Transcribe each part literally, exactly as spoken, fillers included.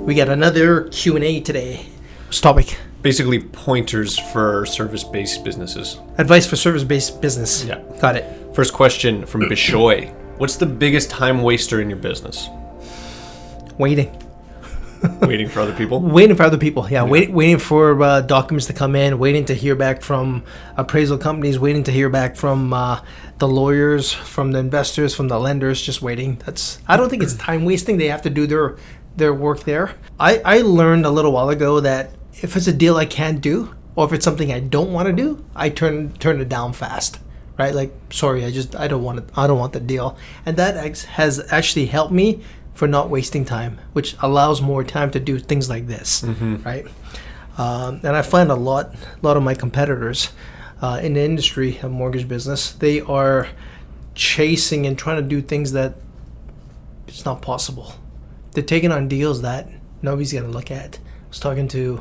We got another Q and A today. What's the topic? Basically pointers for service-based businesses. Advice for service-based business. Yeah. Got it. First question from Bishoy. What's the biggest time waster in your business? Waiting. Waiting for other people? Waiting for other people. Yeah, Yeah. Wait, waiting for uh, documents to come in, waiting to hear back from appraisal companies, waiting to hear back from uh, the lawyers, from the investors, from the lenders, just waiting. That's. I don't think it's time wasting. They have to do their their work there. I, I learned a little while ago that if it's a deal I can't do, or if it's something I don't want to do, I turn turn it down fast. Right? Like, sorry, I just I don't want it. I don't want the deal, and that ex- has actually helped me for not wasting time, which allows more time to do things like this, Mm-hmm. right? Um, and I find a lot, a lot of my competitors uh, in the industry of mortgage business, they are chasing and trying to do things that it's not possible. They're taking on deals that nobody's gonna look at. I was talking to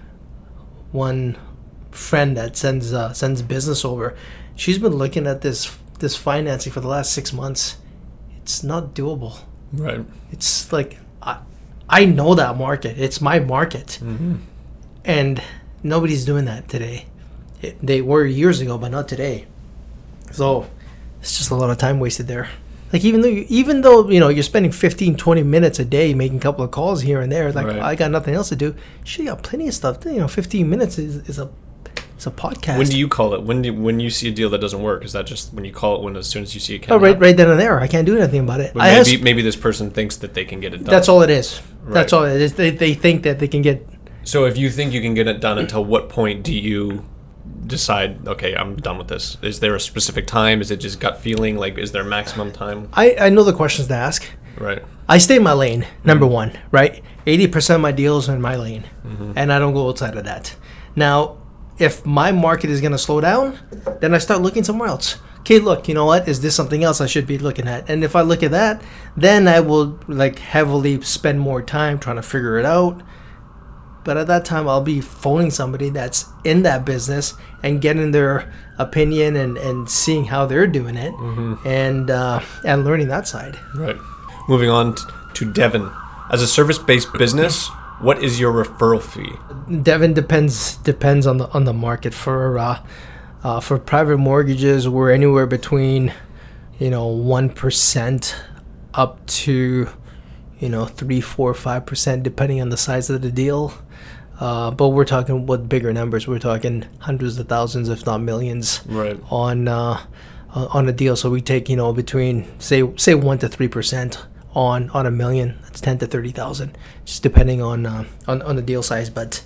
one friend that sends uh, sends business over. She's been looking at this this financing for the last six months. It's not doable. Right. It's like, I, I know that market. It's my market. Mm-hmm. And nobody's doing that today. It, they were years ago, but not today. So it's just a lot of time wasted there. Like, even though, you, even though, you know, you're spending fifteen, twenty minutes a day making a couple of calls here and there, like, Right. I got nothing else to do. Shit, you got plenty of stuff. You know, fifteen minutes is, is a it's a podcast. When do you call it? When do when you see a deal that doesn't work? Is that just when you call it when as soon as you see it? Oh, right, right then and there. I can't do anything about it. But I maybe has, maybe this person thinks that they can get it done. that's all it is. That's Right. all it is. They, they think that they can get... So if you think you can get it done, until what point do you decide, okay, I'm done with this? Is there a specific time? Is it just gut feeling? Like, is there maximum time? I, I know the questions to ask. Right. I stay in my lane, number one, right? eighty percent of my deals are in my lane, Mm-hmm. and I don't go outside of that. Now, if my market is going to slow down, then I start looking somewhere else. Okay, look, you know what? Is this something else I should be looking at? And if I look at that, then I will like heavily spend more time trying to figure it out. But at that time, I'll be phoning somebody that's in that business and getting their opinion and, and seeing how they're doing it, Mm-hmm. and uh, and learning that side. Right. Moving on t- to Devin. As a service-based business, what is your referral fee? Devin, depends depends on the on the market. For uh, uh, for private mortgages, we're anywhere between, you know, one percent up to, you know, three, four, five percent, depending on the size of the deal. Uh, but we're talking what bigger numbers. We're talking hundreds of thousands, if not millions, Right. on uh, on a deal. So we take, you know, between say say one to three percent on on a million. That's ten to thirty thousand, just depending on uh, on on the deal size. But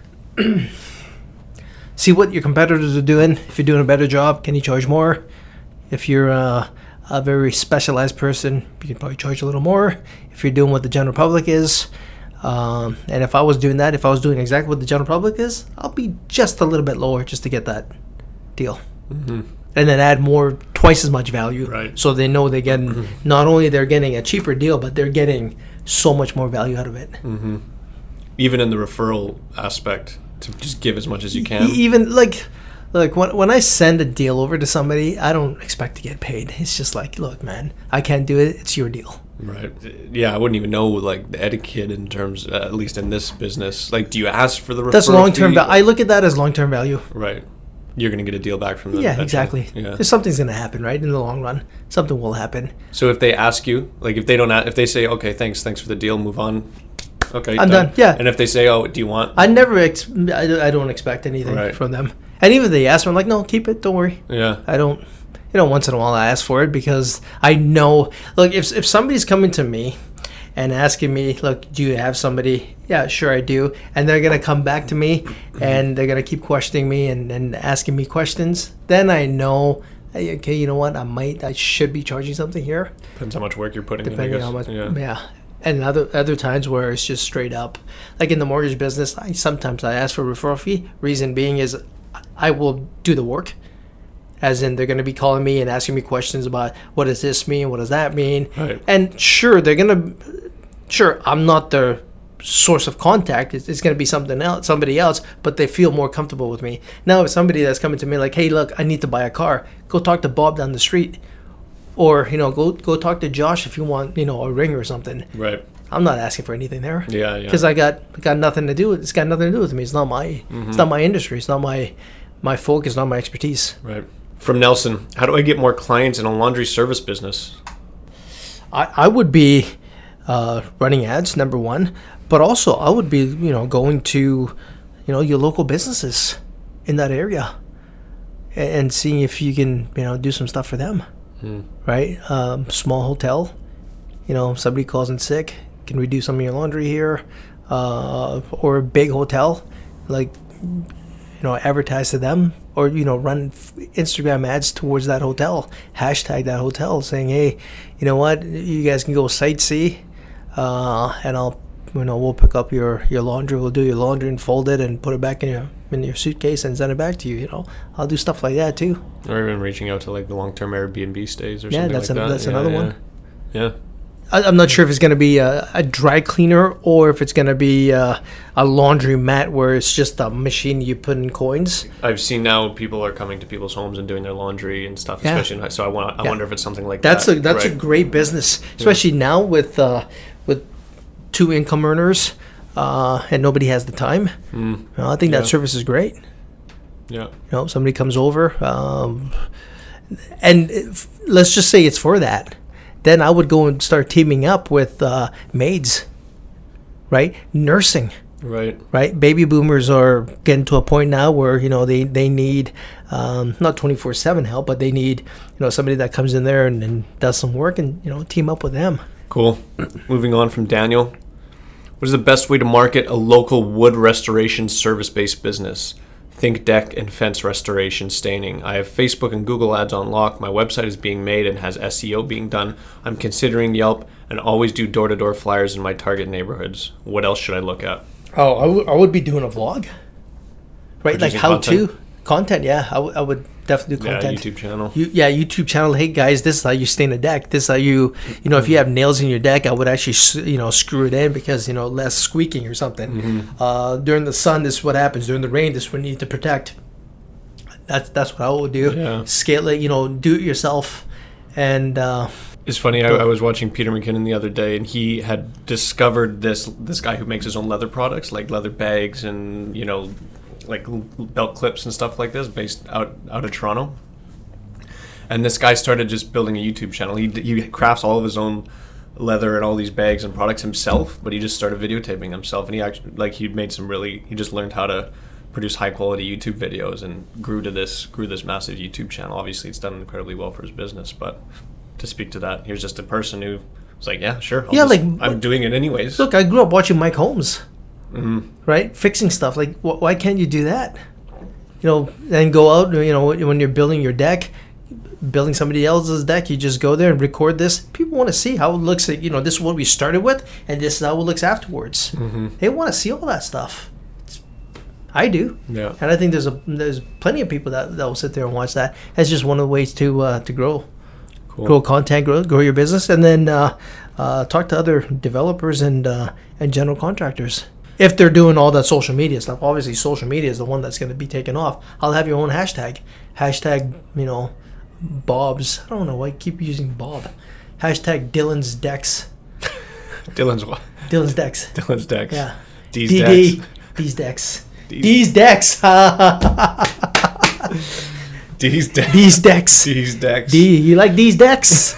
see what your competitors are doing. If you're doing a better job, can you charge more? If you're uh, a very specialized person, you can probably charge a little more. If you're doing what the general public is, um, and if I was doing that, if I was doing exactly what the general public is, I'll be just a little bit lower just to get that deal. Mm-hmm. And then add more, twice as much value. Right. So they know they're getting, not only they're getting a cheaper deal, but they're getting so much more value out of it. Mm-hmm. Even in the referral aspect, to just give as much as you E- can. Even like, like when when I send a deal over to somebody, I don't expect to get paid. It's just like, look, man, I can't do it. It's your deal. Right. Yeah, I wouldn't even know like the etiquette in terms, uh, at least in this business. Like, do you ask for the referral That's long term. fee? Va- I look at that as long term value. Right. You're going to get a deal back from them. Yeah, eventually. exactly. Yeah. There's something's gonna happen, right? In the long run, something will happen. So if they ask you, like if they don't, a- if they say, okay, thanks, thanks for the deal, move on. Okay, I'm done, yeah. And if they say, oh, do you want? I never, ex- I, don't- I don't expect anything Right. from them. And even if they ask me, I'm like, no, keep it. Don't worry. Yeah. I don't, you know, once in a while I ask for it because I know, look, if if somebody's coming to me and asking me, look, do you have somebody? Yeah, sure I do. And they're going to come back to me and they're going to keep questioning me and, and asking me questions. Then I know, hey, okay, you know what? I might, I should be charging something here. Depends how much work you're putting Depending in, I on how guess. much, Yeah. yeah. And other other times where it's just straight up, like in the mortgage business, I sometimes I ask for a referral fee. Reason being is I will do the work, as in they're going to be calling me and asking me questions about what does this mean, what does that mean, Right. and sure they're going to, sure I'm not the source of contact. It's, it's going to be something else, somebody else, but they feel more comfortable with me. Now if somebody that's coming to me like, hey, look, I need to buy a car, go talk to Bob down the street. Or, you know, go go talk to Josh if you want, you know, a ring or something. Right. I'm not asking for anything there. Yeah, yeah. Because I got got nothing to do with. It's got nothing to do with me. It's not my. Mm-hmm. It's not my industry. It's not my my focus. Not my expertise. Right. From Nelson, how do I get more clients in a laundry service business? I I would be uh, running ads, number one, but also I would be you know going to, you know, your local businesses in that area, and, and seeing if you can you know do some stuff for them. Hmm. Right. Um, small hotel. You know, somebody calls in sick. Can we do some of your laundry here? Uh, or a big hotel, like, you know, advertise to them, or, you know, run Instagram ads towards that hotel, hashtag that hotel, saying, hey, you know what, you guys can go sightsee, uh, and I'll, you know, we'll pick up your, your laundry, we'll do your laundry and fold it and put it back in your in your suitcase and send it back to you. You know, I'll do stuff like that too. Or even reaching out to like the long-term Airbnb stays or yeah, something that's like an, that. that's yeah, another yeah. one. Yeah. I, I'm not sure if it's going to be a, a dry cleaner or if it's going to be a, a laundry mat where it's just a machine you put in coins. I've seen now people are coming to people's homes and doing their laundry and stuff, Yeah. especially. In, so I want. I Yeah. wonder if it's something like That's that. a that's right? a great business, especially now with uh, with two income earners, uh, and nobody has the time. Mm. You know, I think Yeah. that service is great. Yeah. You know, somebody comes over, um, and if, let's just say it's for that. Then I would go and start teaming up with uh, maids, right? Nursing, Right. right? Baby boomers are getting to a point now where, you know, they, they need um, not twenty-four seven help, but they need, you know, somebody that comes in there and, and does some work and, you know, team up with them. Cool. Moving on from Daniel. What is the best way to market a local wood restoration service-based business? Think deck and fence restoration staining. I have Facebook and Google ads on lock. My website is being made and has S E O being done. I'm considering Yelp and always do door-to-door flyers in my target neighborhoods. What else should I look at? Oh, I would I would be doing a vlog, right? Like Producing how content? to content. Yeah, I would I would definitely do Yeah, content. YouTube channel. You, yeah, YouTube channel. Hey guys, this is how you stain a deck. This is how you, you know, if you have nails in your deck, I would actually, s- you know, screw it in because, you know, less squeaking or something. Mm-hmm. Uh, during the sun, this is what happens. During the rain, this is what you need to protect. That's that's what I would do. Yeah. Scale it, you know, do it yourself, and uh, It's funny. I, I was watching Peter McKinnon the other day, and he had discovered this this guy who makes his own leather products, like leather bags and you know, like belt clips and stuff like this, based out out of Toronto. And this guy started just building a YouTube channel. He he crafts all of his own leather and all these bags and products himself, but he just started videotaping himself, and he actually like he made some really. He just learned how to produce high quality YouTube videos and grew to this grew this massive YouTube channel. Obviously, it's done incredibly well for his business, but to speak to that, here's just a person who was like, yeah, sure, I'll Yeah, just- like- I'm doing it anyways. look, I grew up watching Mike Holmes, hmm right? Fixing stuff. Like, wh- why can't you do that? You know, and go out. You know, when you're building your deck, building somebody else's deck, you just go there and record this. People want to see how it looks. Like, you know, this is what we started with, and this is how it looks afterwards. hmm They want to see all that stuff. It's, I do, Yeah. and I think there's a there's plenty of people that, that will sit there and watch that. That's just one of the ways to uh, to grow, Cool. grow content, grow grow your business, and then uh, uh, talk to other developers and uh, and general contractors. If they're doing all that social media stuff, obviously social media is the one that's going to be taken off. I'll have your own hashtag, hashtag you know, Bob's. I don't know why I keep using Bob. Hashtag Dylan's Decks. Dylan's what? Dylan's Decks. Dylan's decks. Yeah. D's D D. decks. These decks. D's- These decks. D's decks. These decks. D's decks. D. You like these decks?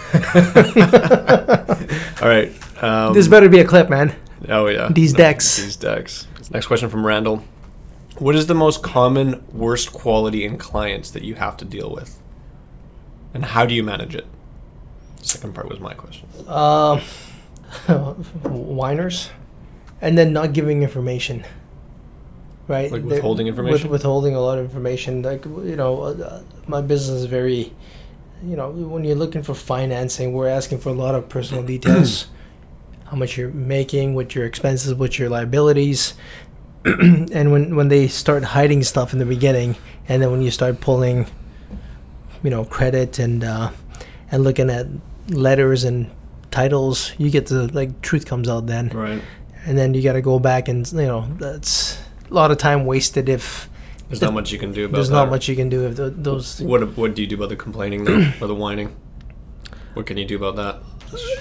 All right. Um, This better be a clip, man. oh yeah. These decks. These decks. Next question from Randall. What is the most common worst quality in clients that you have to deal with, and how do you manage it? The second part was my question. Um, whiners, and then not giving information. Right, Like They're- withholding information? With, withholding a lot of information. Like you know, uh, my business is very, you know, when you're looking for financing, we're asking for a lot of personal details. How much you're making, what your expenses, what your liabilities, and when when they start hiding stuff in the beginning, and then when you start pulling, you know, credit and uh, and looking at letters and titles, you get the like truth comes out then, Right. and then you got to go back and you know that's a lot of time wasted if There's not much you can do about there's that. not much you can do if th those. What What do you do about the complaining though, or the whining? What can you do about that?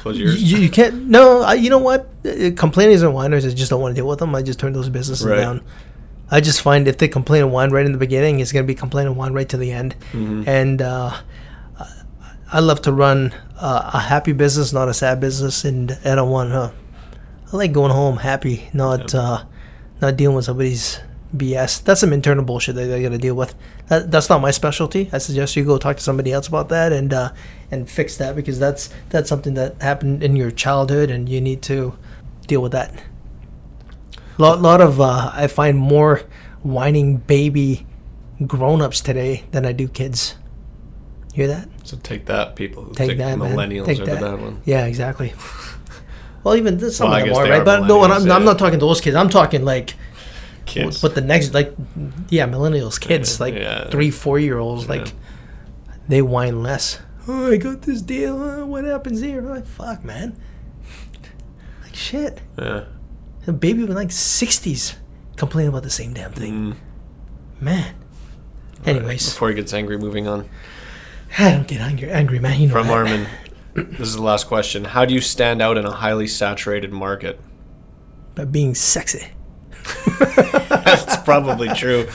close yours. You, you can't. No, I, you know what? Uh, Complaining isn't wineries. I just don't want to deal with them. I just turn those businesses Right. down. I just find if they complain of wine right in the beginning, it's going to be complaining wine right to the end. Mhm. And uh, I love to run uh, a happy business, not a sad business. And I don't want to. I like going home happy, not Yep. uh, not dealing with somebody's B S. That's some internal bullshit that they got to deal with. That, that's not my specialty. I suggest you go talk to somebody else about that and uh, and fix that, because that's that's something that happened in your childhood, and you need to deal with that. Lot lot of uh, I find more whining baby grown-ups today than I do kids. Hear that? So take that, people who Take think that, man. millennials Take are that. the bad one. Yeah, exactly. Well, even th- some Well, I of them guess are, they right? are But no, and I'm, millennials, I'm yeah. not talking those kids. I'm talking like Kids. But the next, like, yeah, millennials, kids, like Yeah. three, four year olds, like, Yeah. they whine less. Oh, I got this deal. Uh, what happens here? I'm like, fuck, man. Like, shit. Yeah. A baby with like sixties complaining about the same damn thing. Mm. Man. Anyways, Before he gets angry, moving on. I don't get angry, angry man. You know From that. Armin, this is the last question. How do you stand out in a highly saturated market? By being sexy. That's probably true.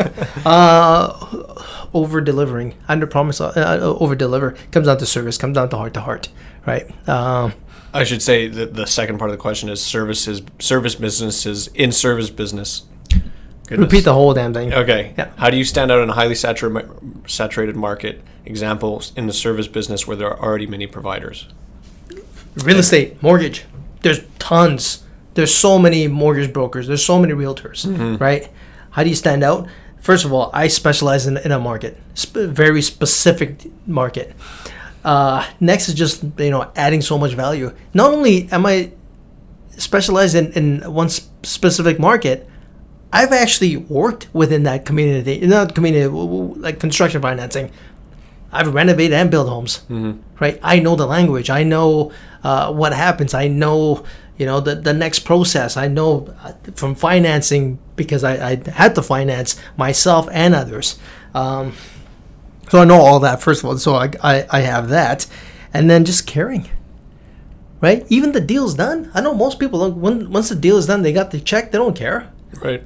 Uh, over delivering, under promise, uh, over deliver. Comes down to service. Comes down to heart to heart, right? Um, I should say that the second part of the question is services, service businesses in service business. Goodness. repeat the whole damn thing. Okay. Yeah. How do you stand out in a highly saturated saturated market? Examples in the service business where there are already many providers. Real estate, mortgage. There's tons. There's so many mortgage brokers. There's so many realtors, right? How do you stand out? First of all, I specialize in, in a market, sp- very specific market. Uh, next is just, you know, adding so much value. Not only am I specialized in, in one sp- specific market, I've actually worked within that community, not community, w- w- like construction financing. I've renovated and built homes, right? I know the language. I know uh, what happens. I know, you know, the, the next process. I know uh, from financing, because I, I had to finance myself and others. Um, so I know all that, first of all. So I, I, I have that. And then just caring, right? Even the deal's done. I know most people, when, once the deal is done, they got the check, they don't care. Right.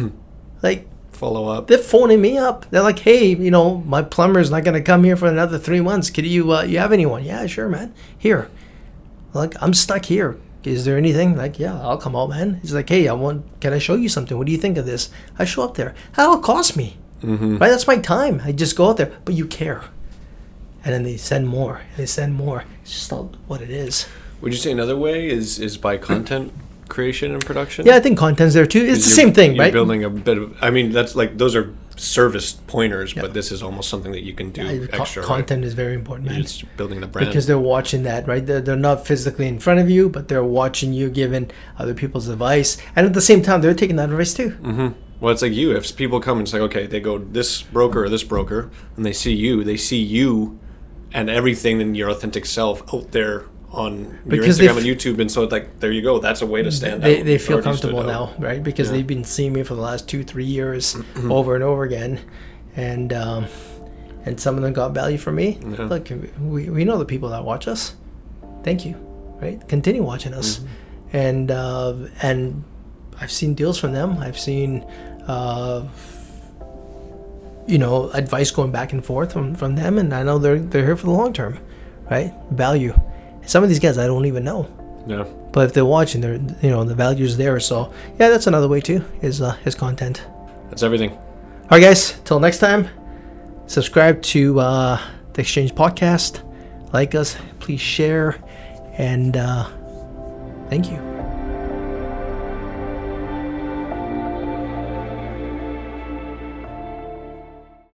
Like, Follow up. they're phoning me up. They're like, "Hey, you know, my plumber's not gonna come here for another three months. Could you, uh, you have anyone?" "Yeah, sure, man. Here." Like, "I'm stuck here. Is there anything?" Like, "Yeah, I'll come out, man." He's like, "Hey, I want. Can I show you something? What do you think of this?" I show up there. That'll cost me, Mm-hmm. right? That's my time. I just go out there, but you care. And then they send more. And they send more. It's just not what it is. Would you say another way is is by content creation and production? Yeah, I think content's there too. It's the You're- same thing, you're right? building a bit of. I mean, that's like those are service pointers, Yeah. but this is almost something that you can do Uh, co- extra. right? content is very important, man. You're just building the brand. Because they're watching that, right? They're, they're not physically in front of you, but they're watching you giving other people's advice. And at the same time, they're taking that advice too. Mm-hmm. Well, it's like you. If people come and say, okay, they go this broker or this broker, and they see you, they see you and everything in your authentic self out there on Because your they Instagram f- and YouTube. And so, like, there you go. That's a way to stand They, out. they You've feel already stood comfortable out. now, right? Because Yeah. they've been seeing me for the last two, three years over and over again. And um, and some of them got value from me. Yeah. Look, we, we know the people that watch us. Thank you, right? Continue watching us. Mm-hmm. And uh, and I've seen deals from them. I've seen, uh, you know, advice going back and forth from, from them. And I know they're, they're here for the long term, right? Value. Some of these guys I don't even know. Yeah. But if they're watching, they're, you know, the value's there. So yeah, that's another way too, is uh, is content. That's everything. All right, guys. Till next time, subscribe to uh, the Exchange Podcast. Like us, please share, and uh, thank you.